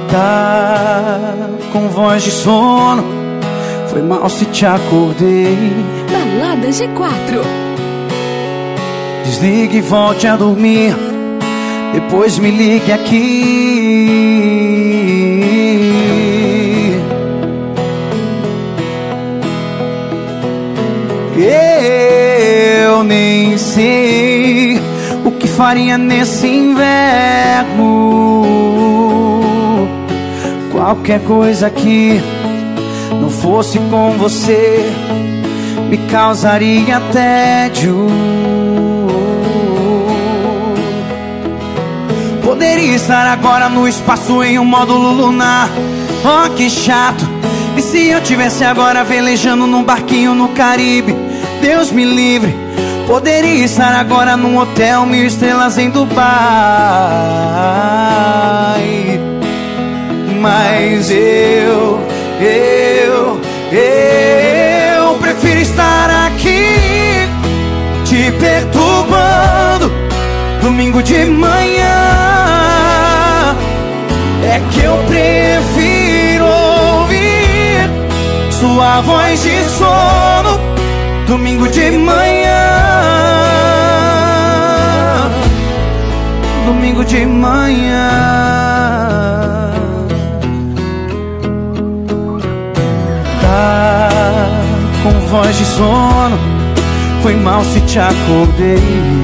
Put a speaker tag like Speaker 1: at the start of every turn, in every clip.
Speaker 1: Tá com voz de sono, foi mal se te acordei.
Speaker 2: Balada G4.
Speaker 1: Desligue e volte a dormir, depois me ligue aqui. Eu nem sei o que faria nesse inverno. Qualquer coisa que não fosse com você me causaria tédio. Poderia estar agora no espaço em um módulo lunar. Oh, que chato. E se eu tivesse agora velejando num barquinho no Caribe? Deus me livre. Poderia estar agora num hotel 1000 estrelas em Dubai. Mas eu prefiro estar aqui te perturbando domingo de manhã. É que eu prefiro ouvir sua voz de sono domingo de manhã. Domingo de manhã. Tá com voz de sono, foi mal se te acordei.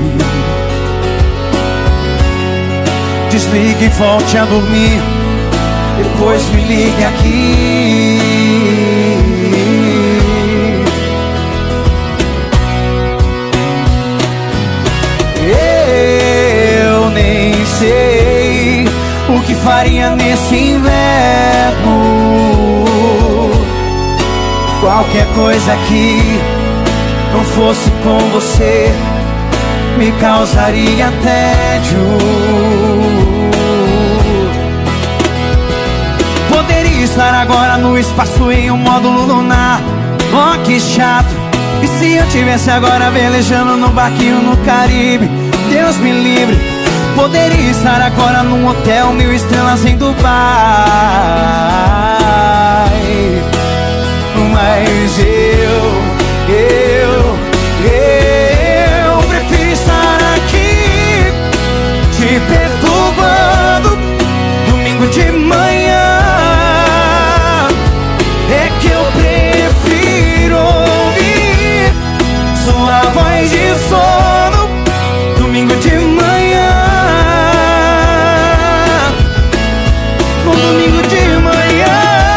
Speaker 1: Desligue e volte a dormir, depois me ligue aqui. Eu nem sei o que faria nesse inverno. Qualquer coisa que não fosse com você me causaria tédio. Poderia estar agora no espaço em um módulo lunar. Oh, que chato. E se eu tivesse agora velejando num barquinho no Caribe? Deus me livre. Poderia estar agora num hotel 1000 estrelas em Dubai. Mas eu prefiro estar aqui te perturbando domingo de manhã. É que eu prefiro ouvir sua voz de sono domingo de manhã. No domingo de manhã.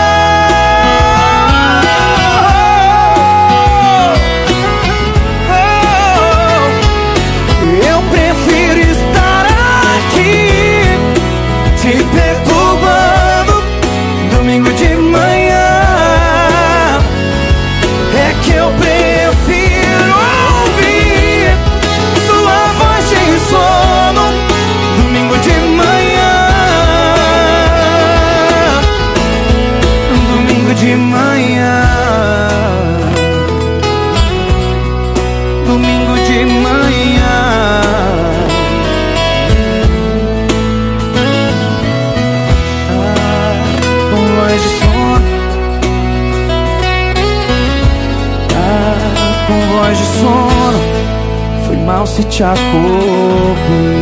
Speaker 1: Eu prefiro estar aqui te perturbando domingo de manhã. É que eu prefiro ouvir sua voz de sono domingo de manhã. Domingo de manhã. Domingo de manhã. Com voz de sono. Com voz de sono, foi mal se te acordei.